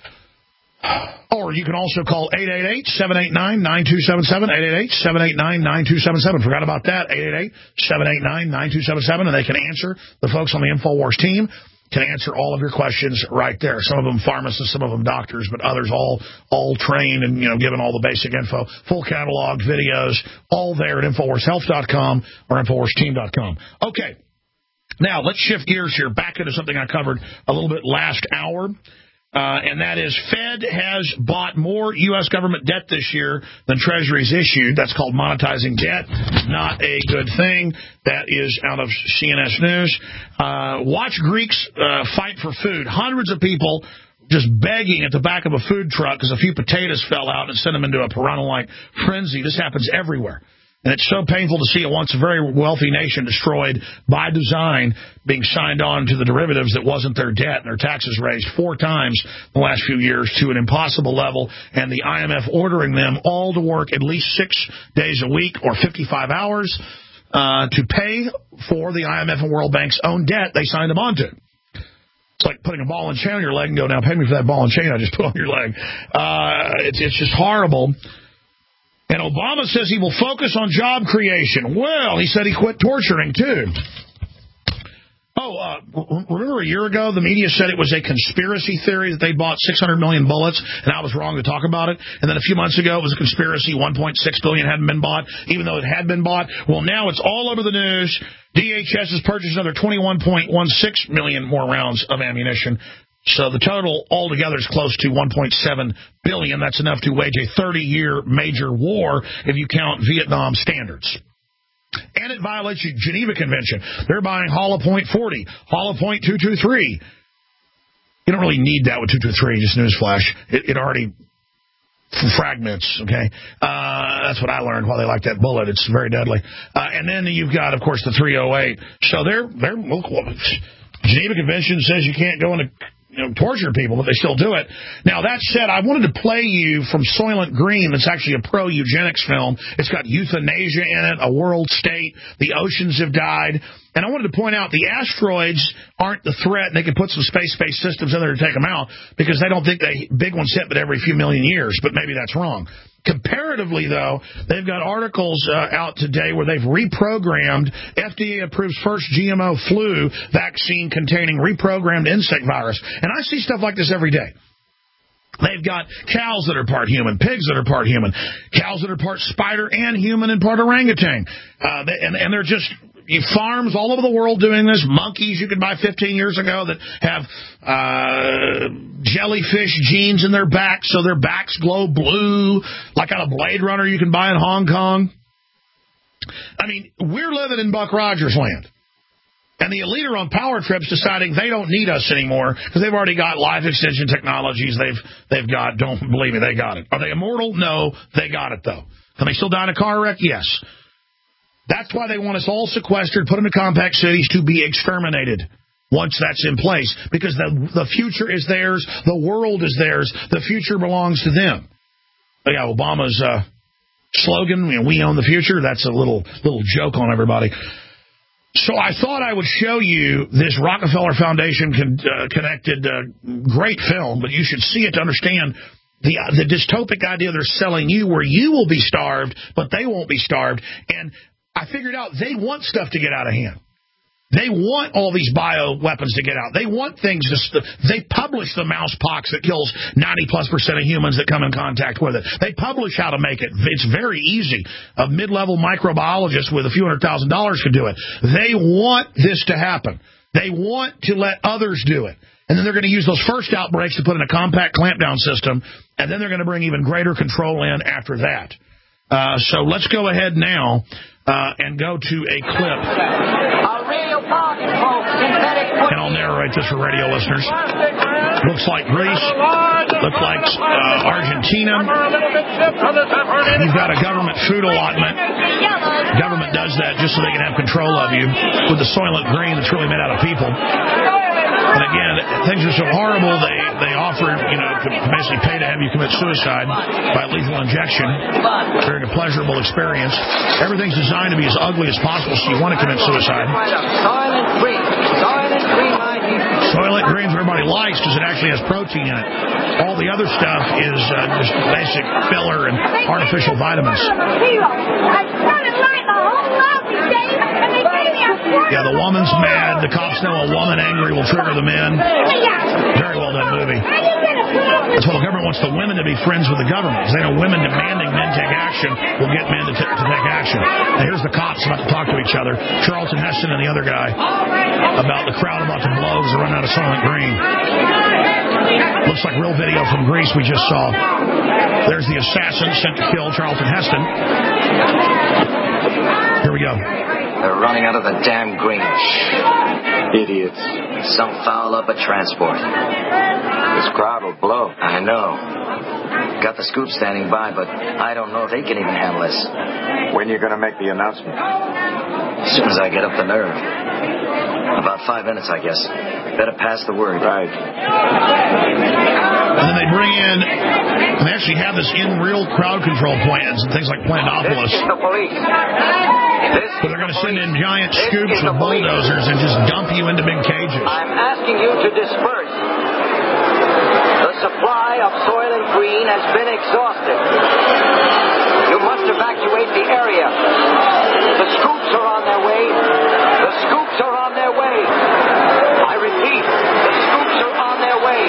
or you can also call 888-789-9277, 888-789-9277. Forgot about that, 888-789-9277, and they can answer. The folks on the InfoWars team can answer all of your questions right there. Some of them pharmacists, some of them doctors, but others all trained and, given all the basic info. Full catalog, videos, all there at InfoWarsHealth.com or InfoWarsTeam.com. Okay. Now, let's shift gears here back into something I covered a little bit last hour. And that is Fed has bought more U.S. government debt this year than Treasury's issued. That's called monetizing debt. Not a good thing. That is out of CNS News. Watch Greeks fight for food. Hundreds of people just begging at the back of a food truck because a few potatoes fell out and sent them into a piranha-like frenzy. This happens everywhere. And it's so painful to see a once very wealthy nation destroyed by design, being signed on to the derivatives that wasn't their debt, and their taxes raised 4 times in the last few years to an impossible level, and the IMF ordering them all to work at least 6 days a week or 55 hours to pay for the IMF and World Bank's own debt they signed them onto. It's like putting a ball and chain on your leg and go, now pay me for that ball and chain I just put on your leg. It's just horrible. And Obama says he will focus on job creation. Well, he said he quit torturing, too. Remember a year ago, the media said it was a conspiracy theory that they bought 600 million bullets, and I was wrong to talk about it. And then a few months ago, it was a conspiracy, 1.6 billion hadn't been bought, even though it had been bought. Well, now it's all over the news. DHS has purchased another 21.16 million more rounds of ammunition. So the total altogether is close to 1.7 billion. That's enough to wage a 30-year major war if you count Vietnam standards. And it violates the Geneva Convention. They're buying Hollow Point 40, Hollow Point 223. You don't really need that with 223, just newsflash. It already fragments, okay? That's what I learned while they like that bullet. It's very deadly. And then you've got, of course, the 308. So Geneva Convention says you can't go into torture people, but they still do it. Now, that said, I wanted to play you from Soylent Green. That's actually a pro-eugenics film. It's got euthanasia in it, a world state. The oceans have died. And I wanted to point out the asteroids aren't the threat, and they can put some space-based systems in there to take them out because they don't think big ones hit but every few million years, but maybe that's wrong. Comparatively, though, they've got articles out today where they've reprogrammed. FDA approves first GMO flu vaccine containing reprogrammed insect virus. And I see stuff like this every day. They've got cows that are part human, pigs that are part human, cows that are part spider and human and part orangutan. And they're just farms all over the world doing this. Monkeys you could buy 15 years ago that have jellyfish genes in their backs, so their backs glow blue, like on a Blade Runner you can buy in Hong Kong. I mean, we're living in Buck Rogers land. And the elite are on power trips deciding they don't need us anymore because they've already got life extension technologies. They've got, don't believe me, they got it. Are they immortal? No, they got it, though. Can they still die in a car wreck? Yes. That's why they want us all sequestered, put into compact cities to be exterminated once that's in place, because the future is theirs, the world is theirs, the future belongs to them. But yeah, Obama's slogan, we own the future, that's a little joke on everybody. So I thought I would show you this Rockefeller Foundation connected great film, but you should see it to understand the dystopic idea they're selling you, where you will be starved, but they won't be starved. And I figured out they want stuff to get out of hand. They want all these bioweapons to get out. They want things they publish the mouse pox that kills 90+% of humans that come in contact with it. They publish how to make it. It's very easy. A mid-level microbiologist with a few $100,000 could do it. They want this to happen. They want to let others do it. And then they're going to use those first outbreaks to put in a compact clampdown system, and then they're going to bring even greater control in after that. So let's go ahead now and go to a clip. And I'll narrate this for radio listeners. Looks like Greece. Looks like Argentina. You've got a government food allotment. The government does that just so they can have control of you with the Soylent Green that's really made out of people. And again, things are so horrible, they offer, to basically pay to have you commit suicide by lethal injection during a pleasurable experience. Everything's designed to be as ugly as possible, so you want to commit suicide. Soylent Green's what everybody likes because it actually has protein in it. All the other stuff is just basic filler and artificial vitamins. Yeah, the woman's mad. The cops know a woman angry will trigger the men. Very well done movie. That's why the government wants the women to be friends with the government. Because they know women demanding men take action will get men to take action. Now here's the cops about to talk to each other. Charlton Heston and the other guy about the crowd about to blow because they're running out of Soylent Green. Looks like real video from Greece we just saw. There's the assassin sent to kill Charlton Heston. Here we go. They're running out of the damn green. Idiots. Some foul up at transport. This crowd will blow. I know. Got the scoop standing by, but I don't know if they can even handle this. When are you going to make the announcement? As soon as I get up the nerve. About 5 minutes, I guess. Better pass the word. Right. And then they bring in, and they actually have this in real crowd control plans and things like Planopolis. This is the police. So they're going to send in giant scoops with bulldozers and just dump you into big cages. I'm asking you to disperse. The supply of Soylent Green has been exhausted. You must evacuate the area. The scoops are on their way. The scoops are on their way. I repeat, the scoops are on their way.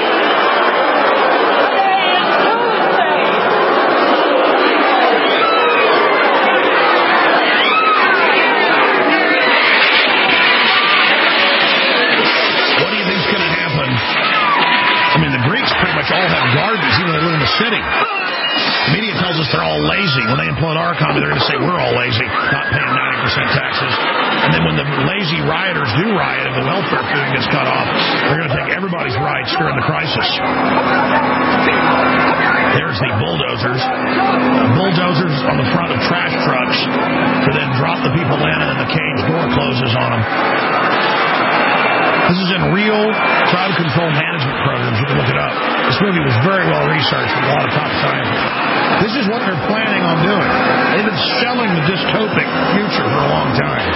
What do you think's going to happen? I mean, the Greeks pretty much all have gardens, even though they live in the city. The media tells us they're all lazy. When they implode our economy, they're going to say we're all lazy, not paying 90% taxes. And then when the lazy rioters do riot and the welfare food gets cut off, they're going to take everybody's rights during the crisis. There's the bulldozers. Bulldozers on the front of trash trucks to then drop the people in, and then the cage door closes on them. This is in real crowd control management programs. You can look it up. This movie was very well researched with a lot of top scientists. This is what they're planning on doing. They've been selling the dystopic future for a long time.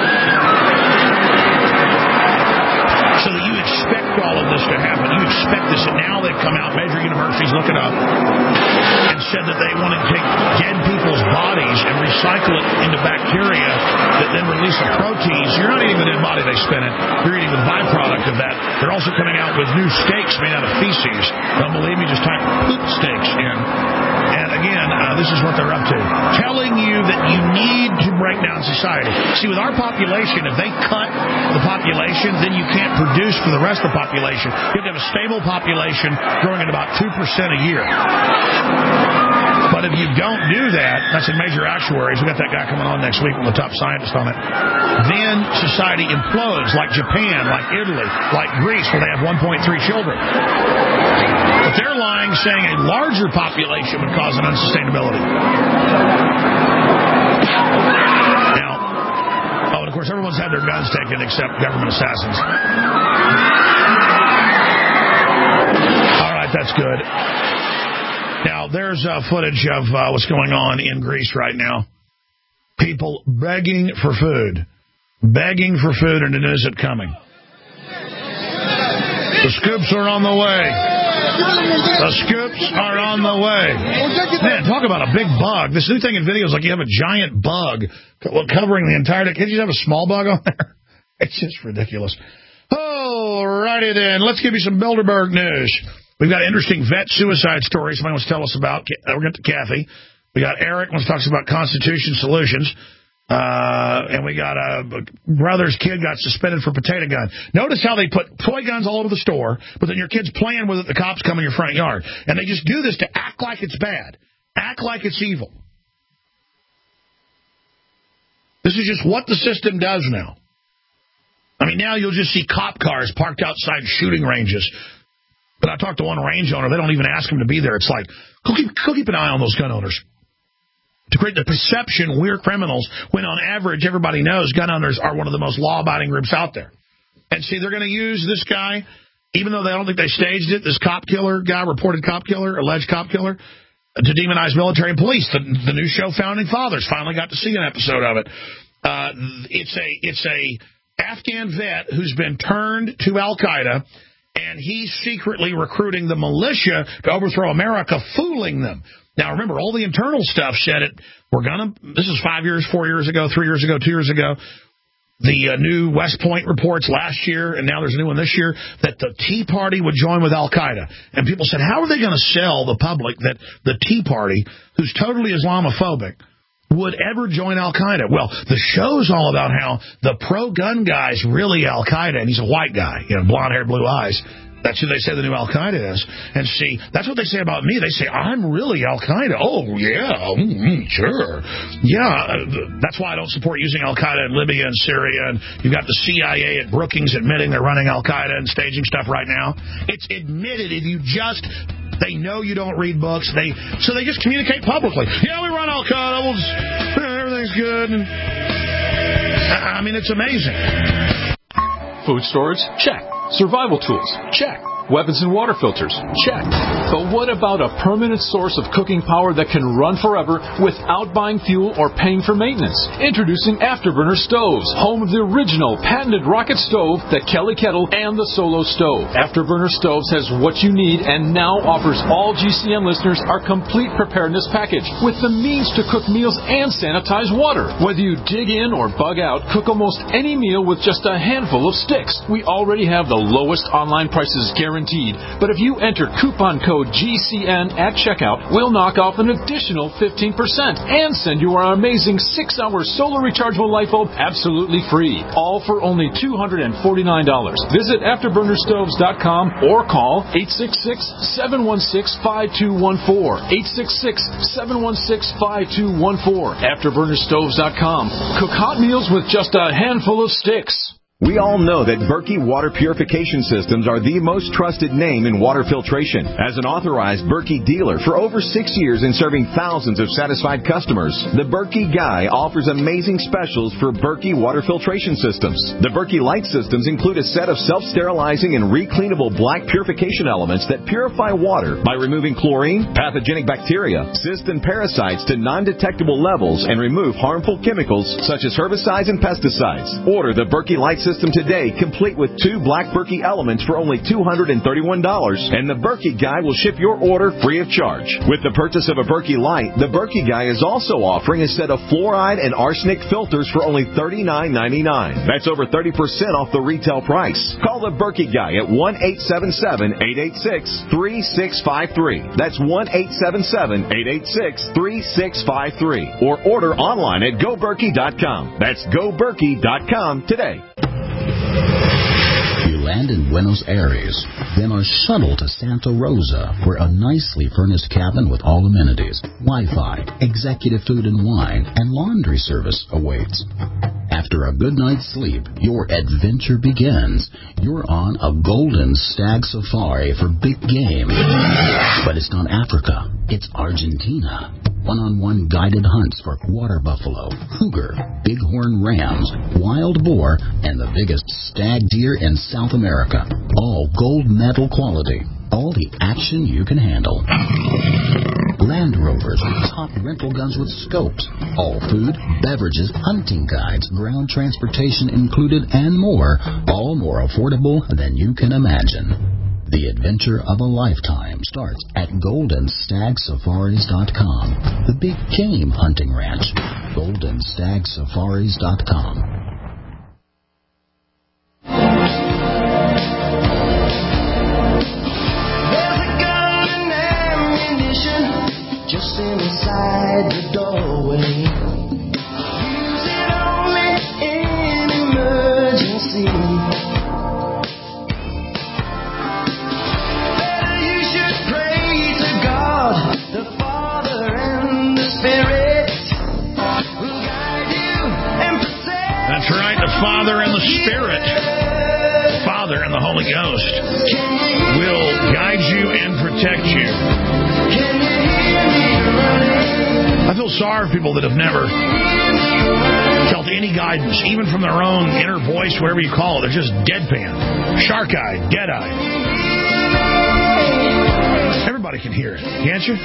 So that you expect all of this to happen. You expect this, and now they've come out, major universities, look it up, and said that they want to take dead people's bodies and recycle it into bacteria that then release a protein. So you're not eating the dead body they spin it. You're eating the byproduct of that. They're also coming out with new steaks made out of feces. Don't believe me? Just type poop steaks in. And again, this is what they're up to. Telling you that you need to break down society. See, with our population, if they cut the population, then you can't produce for the rest of the population. You have to have a stable population growing at about 2% a year. But if you don't do that, that's in major actuaries. We got that guy coming on next week with the top scientist on it. Then society implodes, like Japan, like Italy, like Greece, where they have 1.3 children. But they're lying, saying a larger population would cause an unsustainability. Now, and of course, everyone's had their guns taken except government assassins. All right, that's good. Now, there's footage of what's going on in Greece right now. People begging for food. Begging for food, and it isn't coming. The scoops are on the way. The scoops are on the way. Man, talk about a big bug. This new thing in video is like you have a giant bug covering the entire... Can't you have a small bug on there? It's just ridiculous. Alrighty then. Let's give you some Bilderberg news. We've got interesting vet suicide stories somebody wants to tell us about. We're going to Kathy. We got Eric wants to talk about Constitution Solutions. And we got a brother's kid got suspended for potato gun. Notice how they put toy guns all over the store, but then your kid's playing with it, the cops come in your front yard. And they just do this to act like it's bad. Act like it's evil. This is just what the system does now. I mean, now you'll just see cop cars parked outside shooting ranges. But I talked to one range owner. They don't even ask them to be there. It's like, go keep an eye on those gun owners. To create the perception we're criminals, when on average everybody knows gun owners are one of the most law-abiding groups out there. And see, they're going to use this guy, even though they don't think they staged it, this cop killer guy, reported cop killer, alleged cop killer, to demonize military and police. The new show Founding Fathers finally got to see an episode of it. It's a Afghan vet who's been turned to Al-Qaeda, and he's secretly recruiting the militia to overthrow America, fooling them. Now, remember, all the internal stuff said it. This is 5 years, 4 years ago, 3 years ago, 2 years ago. The new West Point reports last year, and now there's a new one this year, that the Tea Party would join with Al-Qaeda. And people said, how are they going to sell the public that the Tea Party, who's totally Islamophobic, would ever join Al-Qaeda? Well, the show's all about how the pro-gun guy's really Al-Qaeda, and he's a white guy, blonde hair, blue eyes. That's who they say the new Al-Qaeda is. And see, that's what they say about me. They say, I'm really Al-Qaeda. Oh, yeah, sure. Yeah, that's why I don't support using Al-Qaeda in Libya and Syria. And you've got the CIA at Brookings admitting they're running Al-Qaeda and staging stuff right now. It's admitted if you just... They know you don't read books. So they just communicate publicly. Yeah, we run Al-Qaeda. Everything's good. I mean, it's amazing. Food storage? Check. Survival tools? Check. Weapons and water filters? Check. But what about a permanent source of cooking power that can run forever without buying fuel or paying for maintenance? Introducing Afterburner Stoves, home of the original patented rocket stove, the Kelly Kettle, and the Solo Stove. Afterburner Stoves has what you need and now offers all GCN listeners our complete preparedness package with the means to cook meals and sanitize water. Whether you dig in or bug out, cook almost any meal with just a handful of sticks. We already have the lowest online prices guaranteed. But if you enter coupon code GCN at checkout, we'll knock off an additional 15% and send you our amazing 6-hour solar rechargeable light bulb absolutely free. All for only $249. Visit AfterburnerStoves.com or call 866-716-5214. 866-716-5214. AfterburnerStoves.com. Cook hot meals with just a handful of sticks. We all know that Berkey Water Purification Systems are the most trusted name in water filtration. As an authorized Berkey dealer for over 6 years and serving thousands of satisfied customers, the Berkey Guy offers amazing specials for Berkey Water Filtration Systems. The Berkey Light Systems include a set of self-sterilizing and recleanable black purification elements that purify water by removing chlorine, pathogenic bacteria, cysts, and parasites to non-detectable levels and remove harmful chemicals such as herbicides and pesticides. Order the Berkey Light System today, complete with 2 black Berkey elements for only $231, and the Berkey Guy will ship your order free of charge. With the purchase of a Berkey Light, the Berkey Guy is also offering a set of fluoride and arsenic filters for only $39.99. That's over 30% off the retail price. Call the Berkey Guy at 1-877-886-3653. That's 1-877-886-3653. Or order online at GoBerkey.com. That's GoBerkey.com today. You land in Buenos Aires, then are shuttled to Santa Rosa, where a nicely furnished cabin with all amenities, Wi-Fi, executive food and wine, and laundry service awaits. After a good night's sleep, your adventure begins. You're on a golden stag safari for big game. But it's not Africa, it's Argentina. One-on-one guided hunts for water buffalo, cougar, bighorn rams, wild boar, and the biggest stag deer in South America. All gold medal quality. All the action you can handle. Land Rovers, top rental guns with scopes. All food, beverages, hunting guides, ground transportation included, and more. All more affordable than you can imagine. The adventure of a lifetime starts at GoldenStagSafaris.com. The big game hunting ranch. GoldenStagSafaris.com. There's a gun and ammunition just inside the doorway. Use it only in emergency. The Father and the Spirit will guide you and Father, and the Spirit, Father, and the Holy Ghost will guide you and protect you. I feel sorry for people that have never felt any guidance, even from their own inner voice, whatever you call it. They're just deadpan, shark-eyed, dead-eyed. Everybody can hear it, can't you?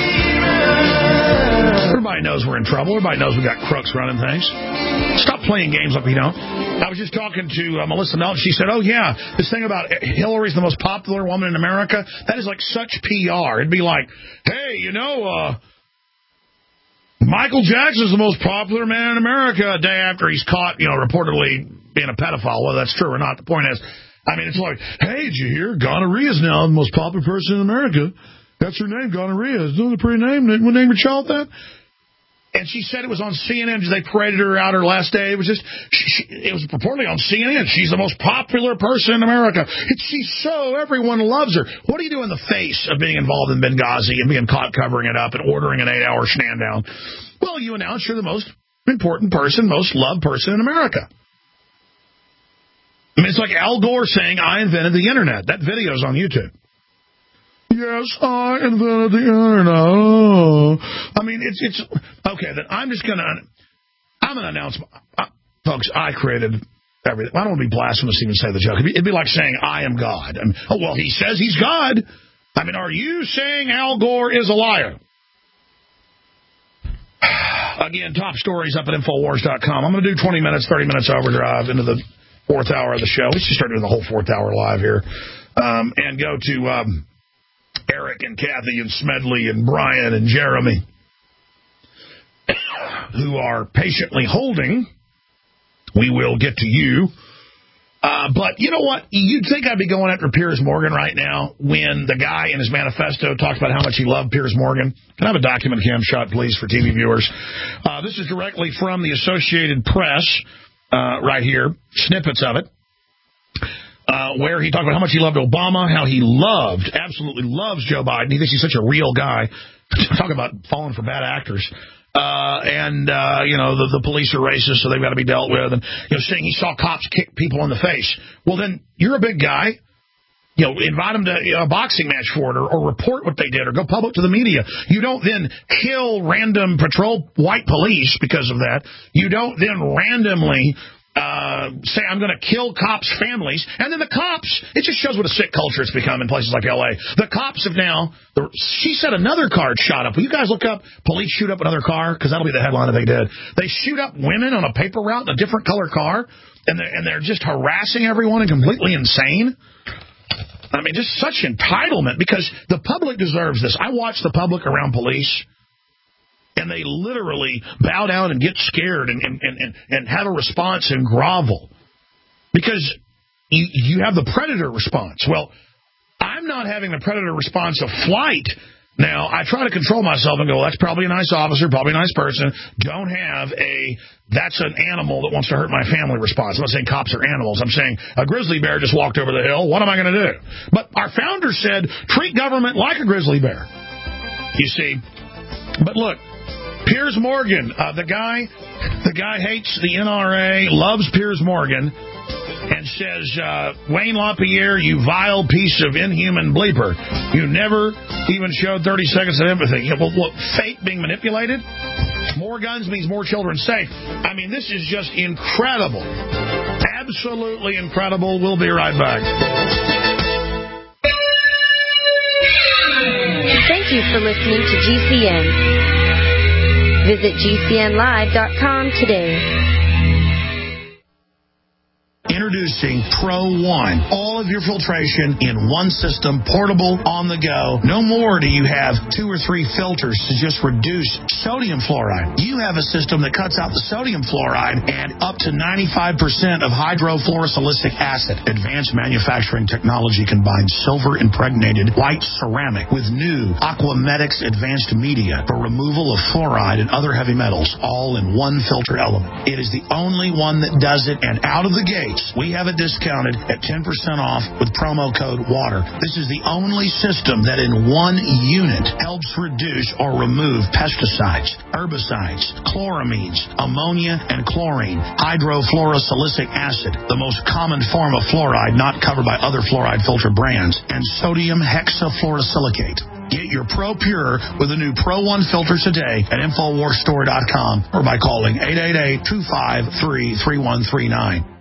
Everybody knows we're in trouble. Everybody knows we got crooks running things. Stop playing games like we don't. I was just talking to Melissa Melton. She said, oh, yeah, this thing about Hillary's the most popular woman in America, that is like such PR. It'd be like, hey, you know, Michael Jackson's the most popular man in America a day after he's caught, you know, reportedly being a pedophile. Whether that's true or not, the point is, I mean, it's like, hey, did you hear? Gonorrhea is now the most popular person in America. That's her name, gonorrhea. Isn't that a pretty name? Would name your child that? And she said it was on CNN. They paraded her out her last day. It was just, it was purportedly on CNN. She's the most popular person in America. She's so, everyone loves her. What do you do in the face of being involved in Benghazi and being caught covering it up and ordering an 8-hour stand down? Well, you announce you're the most important person, most loved person in America. I mean, it's like Al Gore saying, I invented the Internet. That video's on YouTube. Yes, I invented the Internet. Oh. I mean, it's okay, then I'm going to announce, folks, I created everything. I don't want to be blasphemous to even say the joke. It'd be like saying, I am God. I mean, oh, well, he says he's God. I mean, are you saying Al Gore is a liar? Again, top stories up at Infowars.com. I'm going to do 20 minutes, 30 minutes overdrive into the fourth hour of the show. We should start doing the whole fourth hour live here. And go to Eric and Kathy and Smedley and Brian and Jeremy, who are patiently holding. We will get to you. But you know what? You'd think I'd be going after Piers Morgan right now when the guy in his manifesto talks about how much he loved Piers Morgan. Can I have a document cam shot, please, for TV viewers? This is directly from the Associated Press right here, snippets of it, where he talked about how much he loved Obama, how he absolutely loves Joe Biden. He thinks he's such a real guy. Talk about falling for bad actors. You know, the police are racist, so they've got to be dealt with. And, you know, saying he saw cops kick people in the face. Well, then you're a big guy. You know, invite them to a boxing match for it, or report what they did, or go public to the media. You don't then kill random patrol white police because of that. You don't then randomly say, I'm going to kill cops' families. And then the cops, it just shows what a sick culture it's become in places like L.A. The cops have now, she said another car shot up. Will you guys look up, police shoot up another car? Because that'll be the headline if they did. They shoot up women on a paper route in a different color car, and they're just harassing everyone and completely insane. I mean, just such entitlement, because the public deserves this. I watch the public around police, and they literally bow down and get scared and have a response and grovel. Because you have the predator response. Well, I'm not having the predator response of flight. Now, I try to control myself and go, well, that's probably a nice officer, probably a nice person. Don't have that's an animal that wants to hurt my family response. I'm not saying cops are animals. I'm saying a grizzly bear just walked over the hill. What am I going to do? But our founder said, treat government like a grizzly bear. You see? But look, Piers Morgan, the guy hates the NRA, loves Piers Morgan, and says, Wayne LaPierre, you vile piece of inhuman bleeper. You never even showed 30 seconds of empathy. Well, look, fate being manipulated? More guns means more children safe. I mean, this is just incredible. Absolutely incredible. We'll be right back. Thank you for listening to GCN. Visit GCNlive.com today. Introducing Pro One. All of your filtration in one system, portable, on the go. No more do you have 2 or 3 filters to just reduce sodium fluoride. You have a system that cuts out the sodium fluoride and up to 95% of hydrofluorosilicic acid. Advanced manufacturing technology combines silver-impregnated white ceramic with new Aquamedics advanced media for removal of fluoride and other heavy metals, all in one filter element. It is the only one that does it, and out of the gates, We have it discounted at 10% off with promo code WATER. This is the only system that in one unit helps reduce or remove pesticides, herbicides, chloramines, ammonia, and chlorine, hydrofluorosilicic acid, the most common form of fluoride not covered by other fluoride filter brands, and sodium hexafluorosilicate. Get your Pro Pure with the new Pro 1 filter today at InfoWarsStore.com or by calling 888-253-3139.